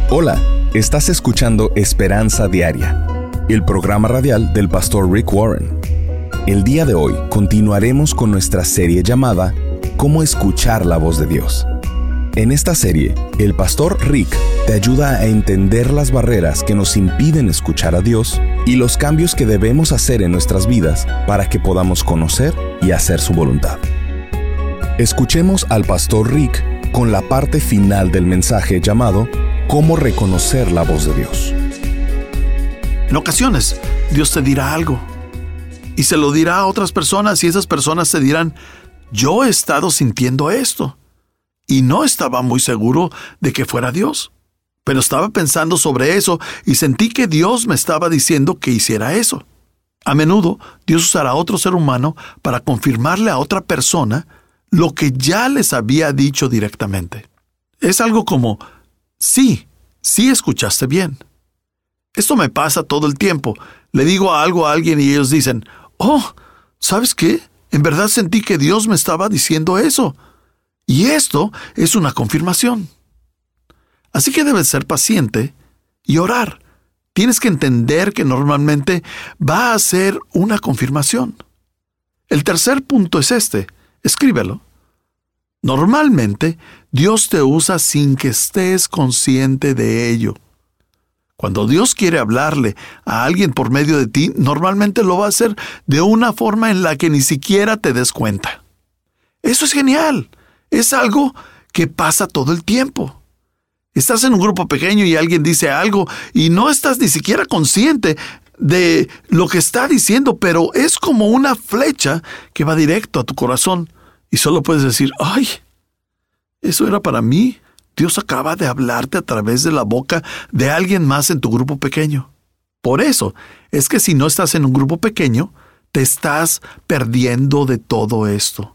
Hola, estás escuchando Esperanza Diaria, el programa radial del pastor Rick Warren. El día de hoy continuaremos con nuestra serie llamada ¿Cómo escuchar la voz de Dios? En esta serie, el pastor Rick te ayuda a entender las barreras que nos impiden escuchar a Dios y los cambios que debemos hacer en nuestras vidas para que podamos conocer y hacer su voluntad. Escuchemos al pastor Rick con la parte final del mensaje llamado ¿Cómo reconocer la voz de Dios? En ocasiones, Dios te dirá algo y se lo dirá a otras personas y esas personas te dirán, yo he estado sintiendo esto y no estaba muy seguro de que fuera Dios, pero estaba pensando sobre eso y sentí que Dios me estaba diciendo que hiciera eso. A menudo, Dios usará a otro ser humano para confirmarle a otra persona lo que ya les había dicho directamente. Es algo como, sí escuchaste bien. Esto me pasa todo el tiempo. Le digo algo a alguien y ellos dicen, ¿sabes qué? En verdad sentí que Dios me estaba diciendo eso. Y esto es una confirmación. Así que debes ser paciente y orar. Tienes que entender que normalmente va a ser una confirmación. El tercer punto es este. Escríbelo. Normalmente, Dios te usa sin que estés consciente de ello. Cuando Dios quiere hablarle a alguien por medio de ti, normalmente lo va a hacer de una forma en la que ni siquiera te des cuenta. Eso es genial. Es algo que pasa todo el tiempo. Estás en un grupo pequeño y alguien dice algo y no estás ni siquiera consciente de lo que está diciendo, pero es como una flecha que va directo a tu corazón. Y solo puedes decir, eso era para mí. Dios acaba de hablarte a través de la boca de alguien más en tu grupo pequeño. Por eso es que si no estás en un grupo pequeño, te estás perdiendo de todo esto.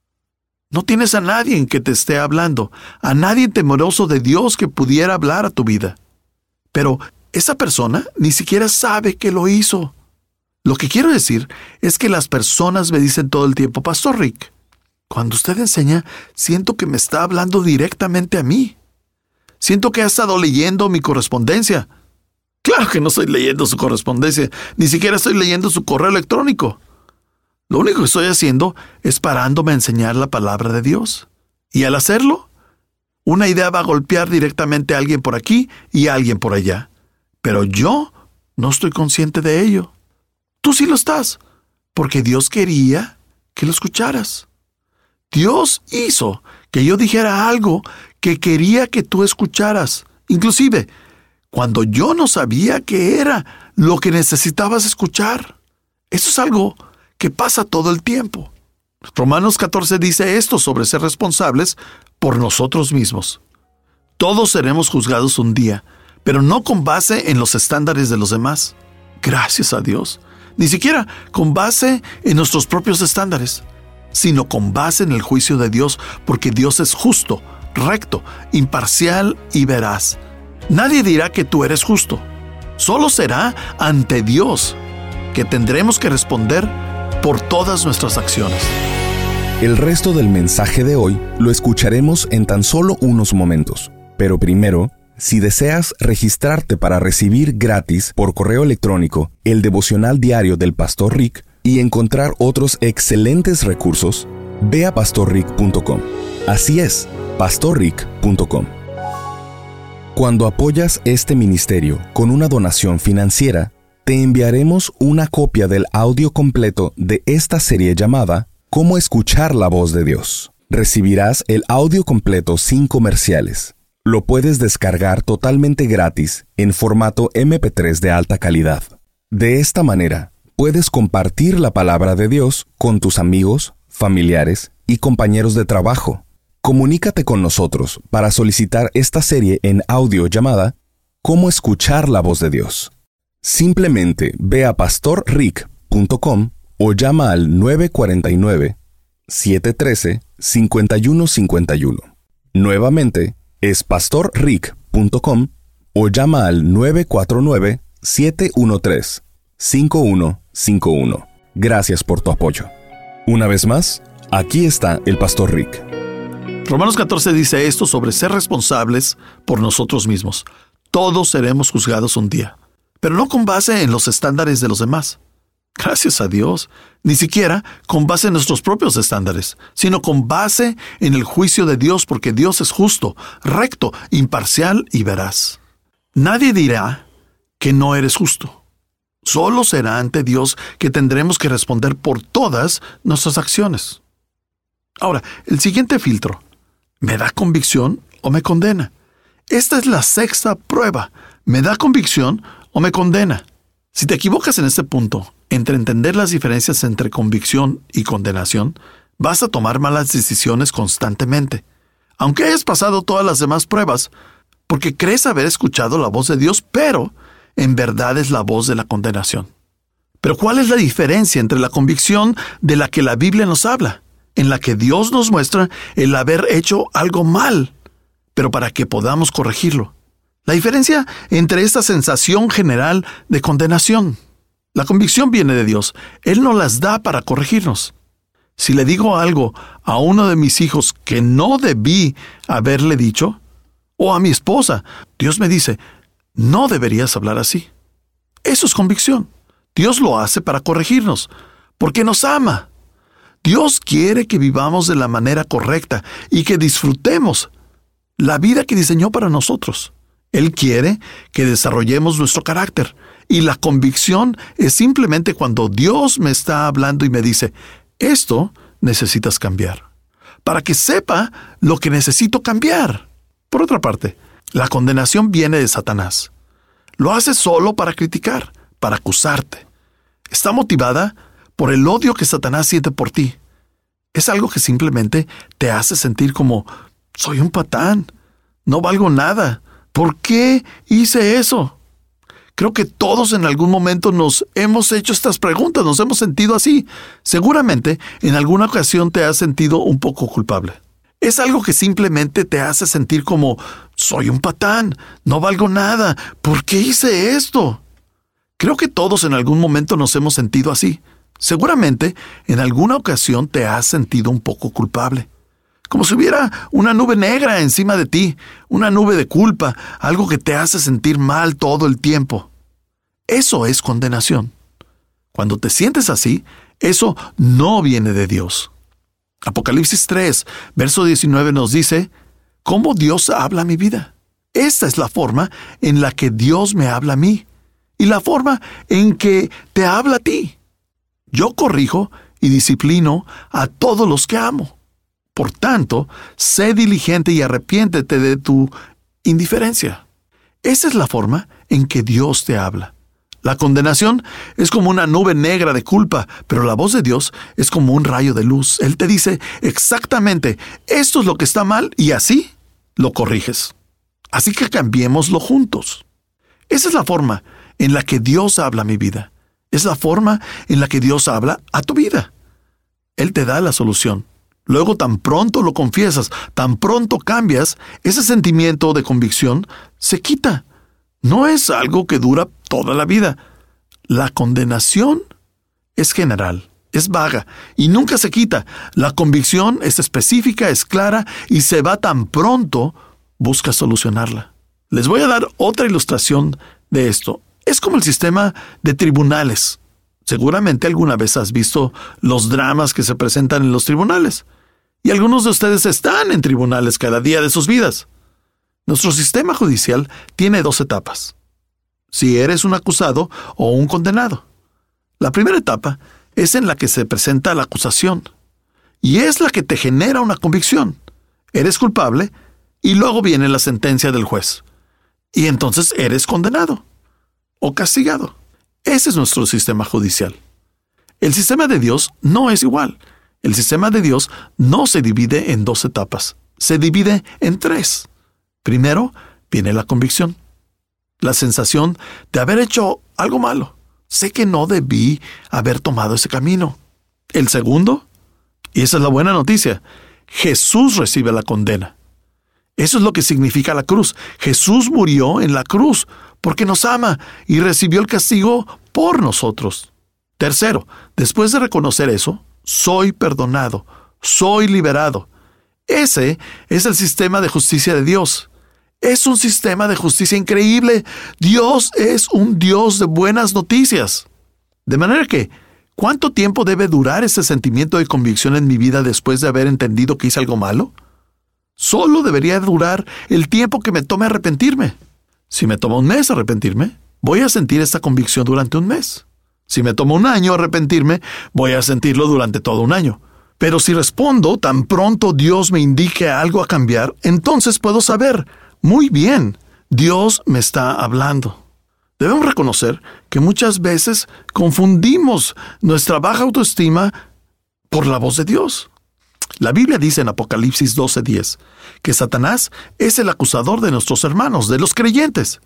No tienes a nadie que te esté hablando, a nadie temeroso de Dios que pudiera hablar a tu vida. Pero esa persona ni siquiera sabe que lo hizo. Lo que quiero decir es que las personas me dicen todo el tiempo, Pastor Rick, cuando usted enseña, siento que me está hablando directamente a mí. Siento que ha estado leyendo mi correspondencia. Claro que no estoy leyendo su correspondencia, ni siquiera estoy leyendo su correo electrónico. Lo único que estoy haciendo es parándome a enseñar la palabra de Dios. Y al hacerlo, una idea va a golpear directamente a alguien por aquí y a alguien por allá. Pero yo no estoy consciente de ello. Tú sí lo estás, porque Dios quería que lo escucharas. Dios hizo que yo dijera algo que quería que tú escucharas. Inclusive, cuando yo no sabía qué era lo que necesitabas escuchar. Eso es algo que pasa todo el tiempo. Romanos 14 dice esto sobre ser responsables por nosotros mismos. Todos seremos juzgados un día, pero no con base en los estándares de los demás. Gracias a Dios. Ni siquiera con base en nuestros propios estándares, sino con base en el juicio de Dios, porque Dios es justo, recto, imparcial y veraz. Nadie dirá que tú eres justo. Solo será ante Dios que tendremos que responder por todas nuestras acciones. El resto del mensaje de hoy lo escucharemos en tan solo unos momentos. Pero primero, si deseas registrarte para recibir gratis por correo electrónico el devocional diario del Pastor Rick y encontrar otros excelentes recursos, ve a pastorrick.com. Así es, pastorrick.com. Cuando apoyas este ministerio con una donación financiera, te enviaremos una copia del audio completo de esta serie llamada ¿Cómo escuchar la voz de Dios? Recibirás el audio completo sin comerciales. Lo puedes descargar totalmente gratis en formato MP3 de alta calidad. De esta manera, puedes compartir la palabra de Dios con tus amigos, familiares y compañeros de trabajo. Comunícate con nosotros para solicitar esta serie en audio llamada ¿Cómo escuchar la voz de Dios? Simplemente ve a pastorrick.com o llama al 949-713-5151. Nuevamente, es pastorrick.com o llama al 949-713-5151. Gracias por tu apoyo. Una vez más, aquí está el Pastor Rick. Romanos 14 dice esto sobre ser responsables por nosotros mismos. Todos seremos juzgados un día, pero no con base en los estándares de los demás. Gracias a Dios, ni siquiera con base en nuestros propios estándares, sino con base en el juicio de Dios, porque Dios es justo, recto, imparcial y veraz. Nadie dirá que no eres justo. Solo será ante Dios que tendremos que responder por todas nuestras acciones. Ahora, el siguiente filtro: ¿me da convicción o me condena? Esta es la sexta prueba. ¿Me da convicción o me condena? Si te equivocas en este punto, entre entender las diferencias entre convicción y condenación, vas a tomar malas decisiones constantemente, aunque hayas pasado todas las demás pruebas, porque crees haber escuchado la voz de Dios, pero en verdad es la voz de la condenación. Pero ¿cuál es la diferencia entre la convicción de la que la Biblia nos habla, en la que Dios nos muestra el haber hecho algo mal, pero para que podamos corregirlo? La diferencia entre esta sensación general de condenación. La convicción viene de Dios. Él nos las da para corregirnos. Si le digo algo a uno de mis hijos que no debí haberle dicho, o a mi esposa, Dios me dice: no deberías hablar así. Eso es convicción. Dios lo hace para corregirnos, porque nos ama. Dios quiere que vivamos de la manera correcta y que disfrutemos la vida que diseñó para nosotros. Él quiere que desarrollemos nuestro carácter, y la convicción es simplemente cuando Dios me está hablando y me dice: esto necesitas cambiar, para que sepa lo que necesito cambiar. Por otra parte, la condenación viene de Satanás. Lo hace solo para criticar, para acusarte. Está motivada por el odio que Satanás siente por ti. Es algo que simplemente te hace sentir como: soy un patán, no valgo nada. ¿Por qué hice eso? Creo que todos en algún momento nos hemos hecho estas preguntas, nos hemos sentido así. Seguramente en alguna ocasión te has sentido un poco culpable. Es algo que simplemente te hace sentir como: soy un patán, no valgo nada, ¿por qué hice esto? Creo que todos en algún momento nos hemos sentido así. Seguramente en alguna ocasión te has sentido un poco culpable. Como si hubiera una nube negra encima de ti, una nube de culpa, algo que te hace sentir mal todo el tiempo. Eso es condenación. Cuando te sientes así, eso no viene de Dios. Apocalipsis 3, verso 19 nos dice: ¿cómo Dios habla a mi vida? Esta es la forma en la que Dios me habla a mí, y la forma en que te habla a ti. Yo corrijo y disciplino a todos los que amo. Por tanto, sé diligente y arrepiéntete de tu indiferencia. Esa es la forma en que Dios te habla. La condenación es como una nube negra de culpa, pero la voz de Dios es como un rayo de luz. Él te dice exactamente: esto es lo que está mal, y así lo corriges. Así que cambiémoslo juntos. Esa es la forma en la que Dios habla a mi vida. Es la forma en la que Dios habla a tu vida. Él te da la solución. Luego, tan pronto lo confiesas, tan pronto cambias, ese sentimiento de convicción se quita. No es algo que dura toda la vida. La condenación es general, es vaga y nunca se quita. La convicción es específica, es clara y se va tan pronto buscas solucionarla. Les voy a dar otra ilustración de esto. Es como el sistema de tribunales. Seguramente alguna vez has visto los dramas que se presentan en los tribunales. Y algunos de ustedes están en tribunales cada día de sus vidas. Nuestro sistema judicial tiene 2 etapas. Si eres un acusado o un condenado. La primera etapa es en la que se presenta la acusación. Y es la que te genera una convicción. Eres culpable y luego viene la sentencia del juez. Y entonces eres condenado o castigado. Ese es nuestro sistema judicial. El sistema de Dios no es igual. El sistema de Dios no se divide en 2 etapas. Se divide en 3. Primero viene la convicción. La sensación de haber hecho algo malo. Sé que no debí haber tomado ese camino. El segundo, y esa es la buena noticia, Jesús recibe la condena. Eso es lo que significa la cruz. Jesús murió en la cruz porque nos ama y recibió el castigo por nosotros. Tercero, después de reconocer eso, soy perdonado, soy liberado. Ese es el sistema de justicia de Dios. Es un sistema de justicia increíble. Dios es un Dios de buenas noticias. De manera que, ¿cuánto tiempo debe durar ese sentimiento de convicción en mi vida después de haber entendido que hice algo malo? Solo debería durar el tiempo que me tome arrepentirme. Si me toma un mes arrepentirme, voy a sentir esta convicción durante un mes. Si me toma un año arrepentirme, voy a sentirlo durante todo un año. Pero si respondo tan pronto Dios me indique algo a cambiar, entonces puedo saber, muy bien, Dios me está hablando. Debemos reconocer que muchas veces confundimos nuestra baja autoestima por la voz de Dios. La Biblia dice en Apocalipsis 12:10 que Satanás es el acusador de nuestros hermanos, de los creyentes.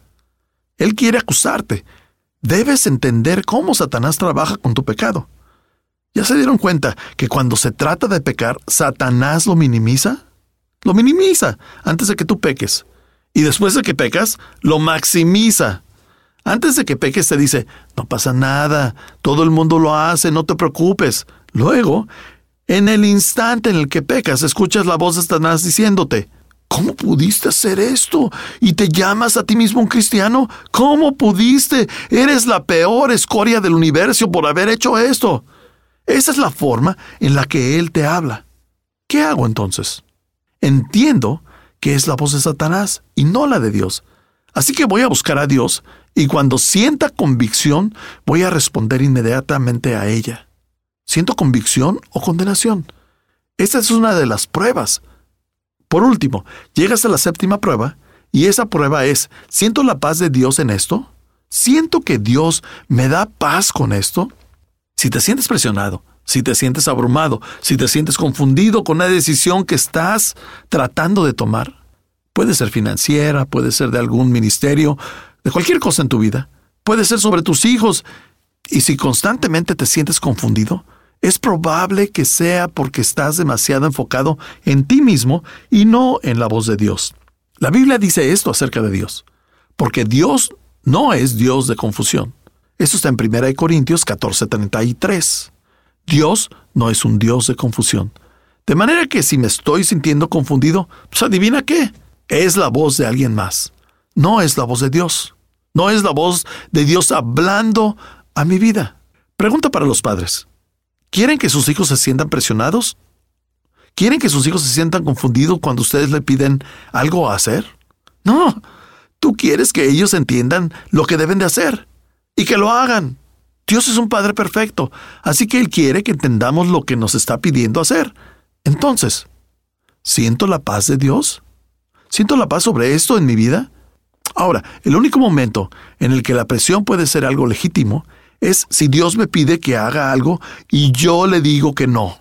Él quiere acusarte. Debes entender cómo Satanás trabaja con tu pecado. ¿Ya se dieron cuenta que cuando se trata de pecar, Satanás lo minimiza? Lo minimiza antes de que tú peques. Y después de que pecas, lo maximiza. Antes de que peques te dice, no pasa nada, todo el mundo lo hace, no te preocupes. Luego, en el instante en el que pecas, escuchas la voz de Satanás diciéndote, ¿cómo pudiste hacer esto? ¿Y te llamas a ti mismo un cristiano? ¿Cómo pudiste? Eres la peor escoria del universo por haber hecho esto. Esa es la forma en la que él te habla. ¿Qué hago entonces? Entiendo que es la voz de Satanás y no la de Dios. Así que voy a buscar a Dios y cuando sienta convicción, voy a responder inmediatamente a ella. ¿Siento convicción o condenación? Esta es una de las pruebas. Por último, llegas a la séptima prueba y esa prueba es, ¿siento la paz de Dios en esto? ¿Siento que Dios me da paz con esto? Si te sientes presionado, si te sientes abrumado, si te sientes confundido con una decisión que estás tratando de tomar, puede ser financiera, puede ser de algún ministerio, de cualquier cosa en tu vida, puede ser sobre tus hijos, y si constantemente te sientes confundido, es probable que sea porque estás demasiado enfocado en ti mismo y no en la voz de Dios. La Biblia dice esto acerca de Dios, porque Dios no es Dios de confusión. Eso está en 1 Corintios 14:33. Dios no es un Dios de confusión. De manera que si me estoy sintiendo confundido, pues adivina qué. Es la voz de alguien más. No es la voz de Dios. No es la voz de Dios hablando a mi vida. Pregunta para los padres. ¿Quieren que sus hijos se sientan presionados? ¿Quieren que sus hijos se sientan confundidos cuando ustedes le piden algo a hacer? No. Tú quieres que ellos entiendan lo que deben de hacer y que lo hagan. Dios es un Padre perfecto, así que Él quiere que entendamos lo que nos está pidiendo hacer. Entonces, ¿siento la paz de Dios? ¿Siento la paz sobre esto en mi vida? Ahora, el único momento en el que la presión puede ser algo legítimo es si Dios me pide que haga algo y yo le digo que no.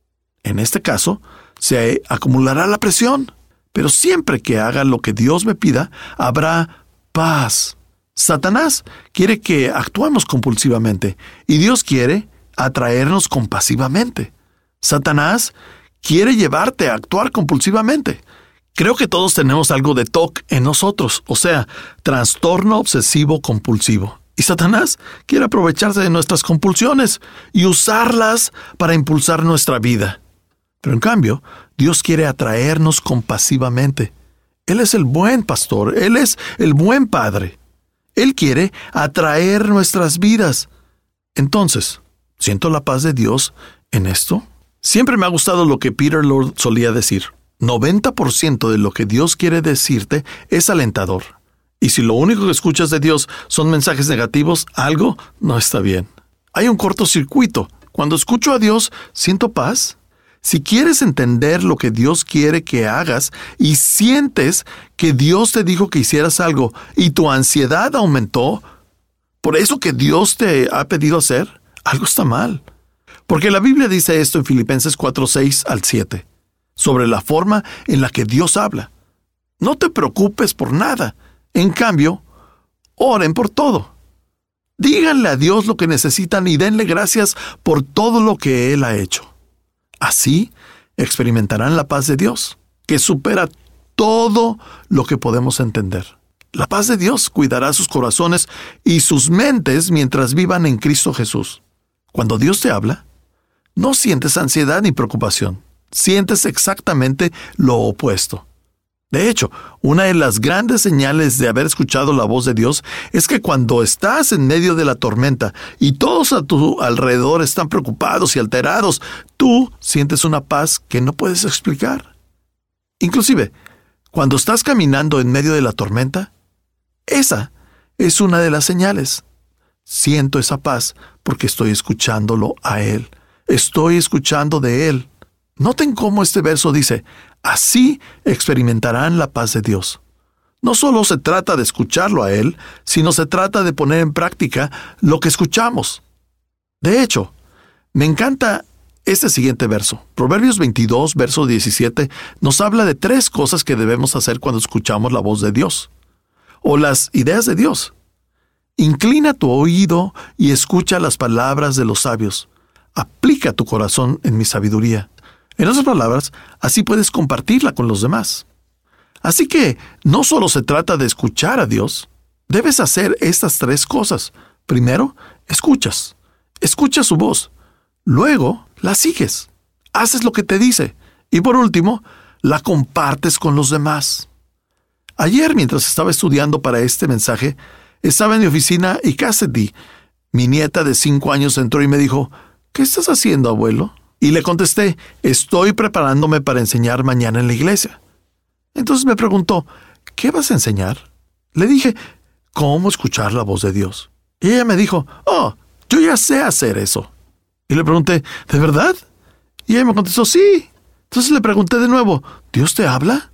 En este caso, se acumulará la presión, pero siempre que haga lo que Dios me pida, habrá paz. Satanás quiere que actuemos compulsivamente y Dios quiere atraernos compasivamente. Satanás quiere llevarte a actuar compulsivamente. Creo que todos tenemos algo de TOC en nosotros, o sea, trastorno obsesivo compulsivo. Y Satanás quiere aprovecharse de nuestras compulsiones y usarlas para impulsar nuestra vida. Pero en cambio, Dios quiere atraernos compasivamente. Él es el buen pastor, Él es el buen padre. Él quiere atraer nuestras vidas. Entonces, ¿siento la paz de Dios en esto? Siempre me ha gustado lo que Peter Lord solía decir. 90% de lo que Dios quiere decirte es alentador. Y si lo único que escuchas de Dios son mensajes negativos, algo no está bien. Hay un cortocircuito. Cuando escucho a Dios, ¿siento paz? Si quieres entender lo que Dios quiere que hagas y sientes que Dios te dijo que hicieras algo y tu ansiedad aumentó, por eso que Dios te ha pedido hacer, algo está mal. Porque la Biblia dice esto en Filipenses 4:6-7, sobre la forma en la que Dios habla. No te preocupes por nada. En cambio, oren por todo. Díganle a Dios lo que necesitan y denle gracias por todo lo que Él ha hecho. Así experimentarán la paz de Dios, que supera todo lo que podemos entender. La paz de Dios cuidará sus corazones y sus mentes mientras vivan en Cristo Jesús. Cuando Dios te habla, no sientes ansiedad ni preocupación. Sientes exactamente lo opuesto. De hecho, una de las grandes señales de haber escuchado la voz de Dios es que cuando estás en medio de la tormenta y todos a tu alrededor están preocupados y alterados, tú sientes una paz que no puedes explicar. Inclusive, cuando estás caminando en medio de la tormenta, esa es una de las señales. Siento esa paz porque estoy escuchándolo a Él. Estoy escuchando de Él. Noten cómo este verso dice, así experimentarán la paz de Dios. No solo se trata de escucharlo a Él, sino se trata de poner en práctica lo que escuchamos. De hecho, me encanta este siguiente verso. Proverbios 22, verso 17, nos habla de 3 cosas que debemos hacer cuando escuchamos la voz de Dios, o las ideas de Dios. Inclina tu oído y escucha las palabras de los sabios. Aplica tu corazón en mi sabiduría. En otras palabras, así puedes compartirla con los demás. Así que no solo se trata de escuchar a Dios, debes hacer estas 3 cosas. Primero, escuchas su voz. Luego, la sigues. Haces lo que te dice. Y por último, la compartes con los demás. Ayer, mientras estaba estudiando para este mensaje, estaba en mi oficina y Cassidy, mi nieta de 5 años, entró y me dijo, ¿qué estás haciendo, abuelo? Y le contesté, estoy preparándome para enseñar mañana en la iglesia. Entonces me preguntó, ¿qué vas a enseñar? Le dije, ¿cómo escuchar la voz de Dios? Y ella me dijo, yo ya sé hacer eso. Y le pregunté, ¿de verdad? Y ella me contestó, sí. Entonces le pregunté de nuevo, ¿Dios te habla?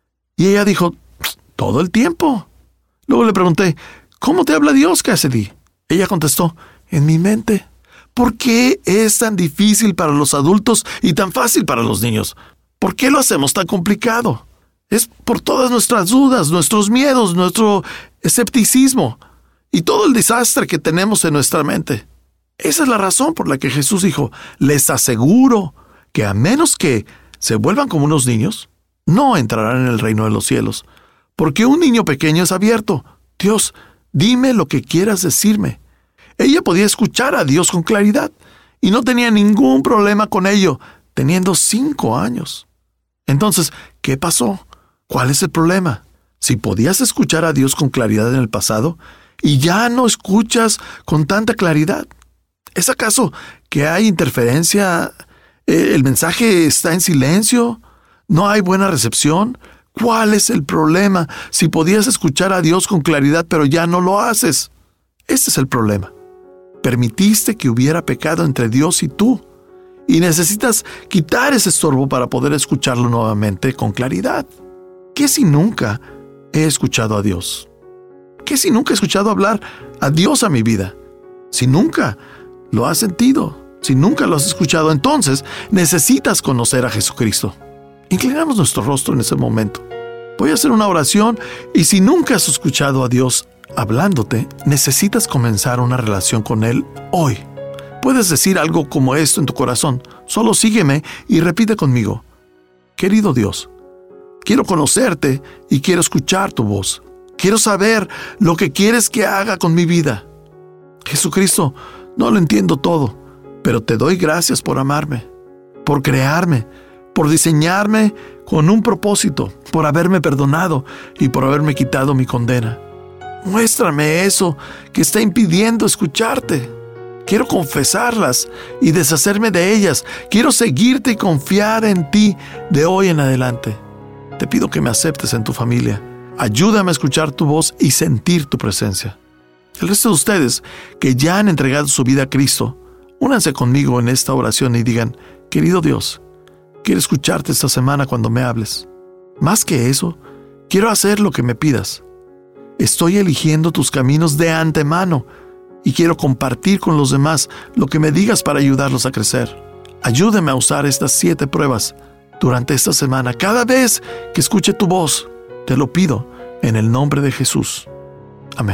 Y ella dijo, todo el tiempo. Luego le pregunté, ¿cómo te habla Dios, Cassidy? Ella contestó, en mi mente. ¿Por qué es tan difícil para los adultos y tan fácil para los niños? ¿Por qué lo hacemos tan complicado? Es por todas nuestras dudas, nuestros miedos, nuestro escepticismo y todo el desastre que tenemos en nuestra mente. Esa es la razón por la que Jesús dijo, les aseguro que a menos que se vuelvan como unos niños, no entrarán en el reino de los cielos. Porque un niño pequeño es abierto. Dios, dime lo que quieras decirme. Ella podía escuchar a Dios con claridad y no tenía ningún problema con ello, teniendo 5 años. Entonces, ¿qué pasó? ¿Cuál es el problema? Si podías escuchar a Dios con claridad en el pasado y ya no escuchas con tanta claridad, ¿es acaso que hay interferencia? ¿El mensaje está en silencio? ¿No hay buena recepción? ¿Cuál es el problema? Si podías escuchar a Dios con claridad pero ya no lo haces. Este es el problema. Permitiste que hubiera pecado entre Dios y tú. Y necesitas quitar ese estorbo para poder escucharlo nuevamente con claridad. ¿Qué si nunca he escuchado a Dios? ¿Qué si nunca he escuchado hablar a Dios a mi vida? Si nunca lo has sentido, si nunca lo has escuchado, entonces necesitas conocer a Jesucristo. Inclinamos nuestro rostro en ese momento. Voy a hacer una oración y si nunca has escuchado a Dios hablándote, necesitas comenzar una relación con Él hoy. Puedes decir algo como esto en tu corazón. Solo sígueme y repite conmigo. Querido Dios, quiero conocerte y quiero escuchar tu voz. Quiero saber lo que quieres que haga con mi vida. Jesucristo, no lo entiendo todo, pero te doy gracias por amarme, por crearme, por diseñarme con un propósito, por haberme perdonado y por haberme quitado mi condena. Muéstrame eso que está impidiendo escucharte. Quiero confesarlas y deshacerme de ellas. Quiero seguirte y confiar en ti de hoy en adelante. Te pido que me aceptes en tu familia. Ayúdame a escuchar tu voz y sentir tu presencia. El resto de ustedes que ya han entregado su vida a Cristo, únanse conmigo en esta oración y digan, querido Dios, quiero escucharte esta semana cuando me hables. Más que eso, quiero hacer lo que me pidas. Estoy eligiendo tus caminos de antemano y quiero compartir con los demás lo que me digas para ayudarlos a crecer. Ayúdame a usar estas 7 pruebas durante esta semana. Cada vez que escuche tu voz, te lo pido en el nombre de Jesús. Amén.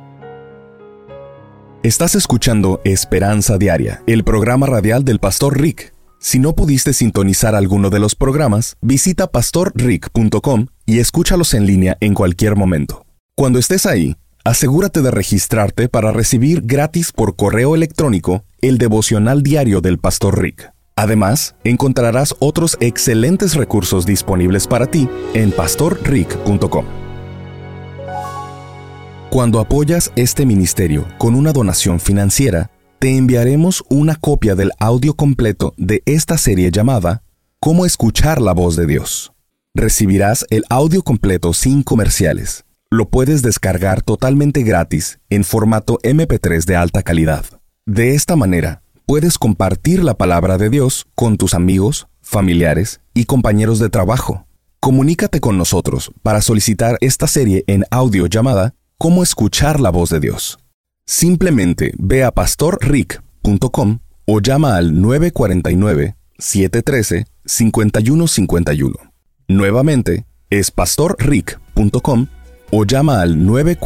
Estás escuchando Esperanza Diaria, el programa radial del Pastor Rick. Si no pudiste sintonizar alguno de los programas, visita pastorrick.com y escúchalos en línea en cualquier momento. Cuando estés ahí, asegúrate de registrarte para recibir gratis por correo electrónico el devocional diario del Pastor Rick. Además, encontrarás otros excelentes recursos disponibles para ti en pastorrick.com. Cuando apoyas este ministerio con una donación financiera, te enviaremos una copia del audio completo de esta serie llamada Cómo escuchar la voz de Dios. Recibirás el audio completo sin comerciales. Lo puedes descargar totalmente gratis en formato MP3 de alta calidad. De esta manera, puedes compartir la palabra de Dios con tus amigos, familiares y compañeros de trabajo. Comunícate con nosotros para solicitar esta serie en audio llamada Cómo escuchar la voz de Dios. Simplemente ve a pastorrick.com o llama al 949-713-5151. Nuevamente, es pastorrick.com o llama al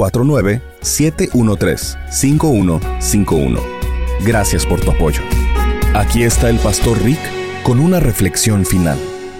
949-713-5151. Gracias por tu apoyo. Aquí está el Pastor Rick con una reflexión final.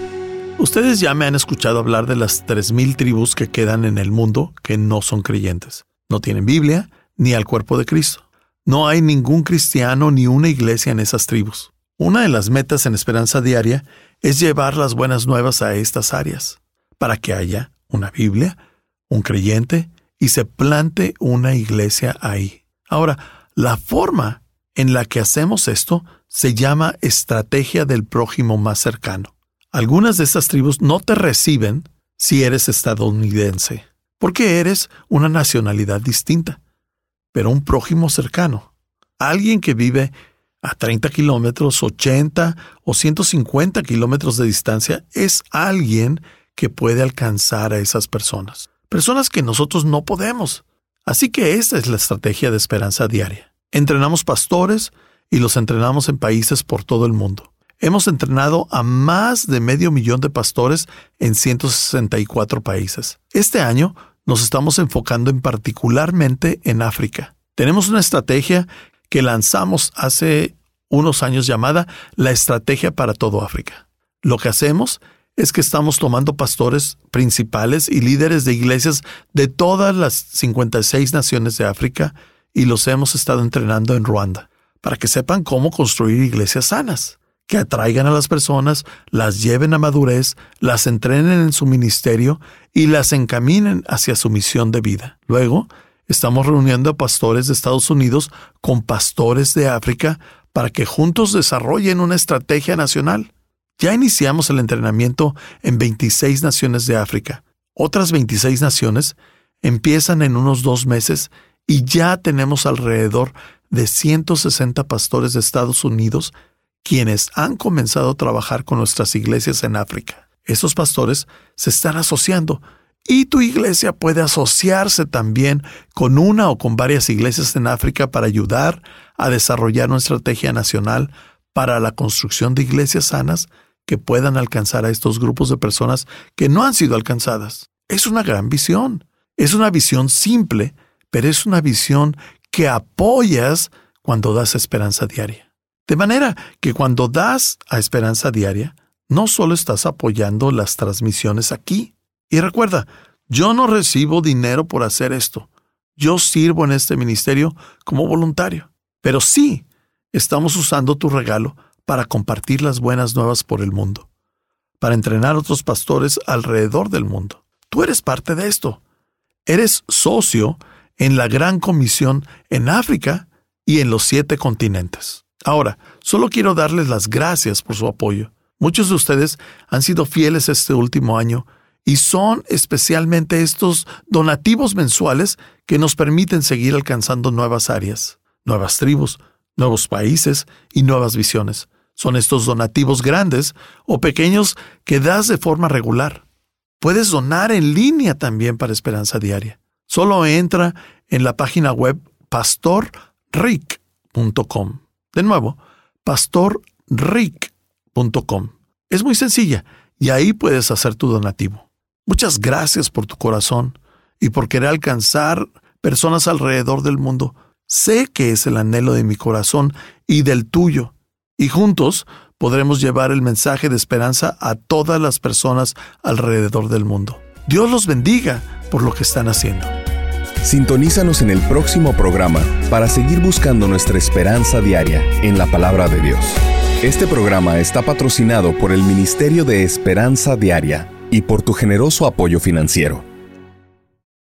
Ustedes ya me han escuchado hablar de las 3,000 tribus que quedan en el mundo que no son creyentes. No tienen Biblia ni al cuerpo de Cristo. No hay ningún cristiano ni una iglesia en esas tribus. Una de las metas en Esperanza Diaria es llevar las buenas nuevas a estas áreas, para que haya una Biblia, un creyente y se plante una iglesia ahí. Ahora, la forma en la que hacemos esto se llama estrategia del prójimo más cercano. Algunas de estas tribus no te reciben si eres estadounidense, porque eres una nacionalidad distinta. Pero un prójimo cercano, alguien que vive a 30 kilómetros, 80 o 150 kilómetros de distancia, es alguien que puede alcanzar a esas personas. Personas que nosotros no podemos. Así que esta es la estrategia de Esperanza Diaria. Entrenamos pastores y los entrenamos en países por todo el mundo. Hemos entrenado a más de 500,000 de pastores en 164 países. Este año nos estamos enfocando particularmente en África. Tenemos una estrategia que lanzamos hace unos años llamada la Estrategia para todo África. Lo que hacemos es que estamos tomando pastores principales y líderes de iglesias de todas las 56 naciones de África y los hemos estado entrenando en Ruanda para que sepan cómo construir iglesias sanas, que atraigan a las personas, las lleven a madurez, las entrenen en su ministerio y las encaminen hacia su misión de vida. Luego, estamos reuniendo a pastores de Estados Unidos con pastores de África para que juntos desarrollen una estrategia nacional. Ya iniciamos el entrenamiento en 26 naciones de África. Otras 26 naciones empiezan en unos 2 meses y ya tenemos alrededor de 160 pastores de Estados Unidos quienes han comenzado a trabajar con nuestras iglesias en África. Esos pastores se están asociando y tu iglesia puede asociarse también con una o con varias iglesias en África para ayudar a desarrollar una estrategia nacional para la construcción de iglesias sanas que puedan alcanzar a estos grupos de personas que no han sido alcanzadas. Es una gran visión. Es una visión simple, pero es una visión que apoyas cuando das Esperanza Diaria. De manera que cuando das a Esperanza Diaria, no solo estás apoyando las transmisiones aquí. Y recuerda, yo no recibo dinero por hacer esto. Yo sirvo en este ministerio como voluntario. Pero sí, estamos usando tu regalo para compartir las buenas nuevas por el mundo, para entrenar a otros pastores alrededor del mundo. Tú eres parte de esto. Eres socio en la Gran Comisión en África y en los 7 continentes. Ahora, solo quiero darles las gracias por su apoyo. Muchos de ustedes han sido fieles este último año y son especialmente estos donativos mensuales que nos permiten seguir alcanzando nuevas áreas, nuevas tribus, nuevos países y nuevas visiones. Son estos donativos grandes o pequeños que das de forma regular. Puedes donar en línea también para Esperanza Diaria. Solo entra en la página web pastorrick.com. De nuevo, pastorrick.com. Es muy sencilla y ahí puedes hacer tu donativo. Muchas gracias por tu corazón y por querer alcanzar personas alrededor del mundo. Sé que es el anhelo de mi corazón y del tuyo. Y juntos podremos llevar el mensaje de esperanza a todas las personas alrededor del mundo. Dios los bendiga por lo que están haciendo. Sintonízanos en el próximo programa para seguir buscando nuestra esperanza diaria en la palabra de Dios. Este programa está patrocinado por el Ministerio de Esperanza Diaria y por tu generoso apoyo financiero.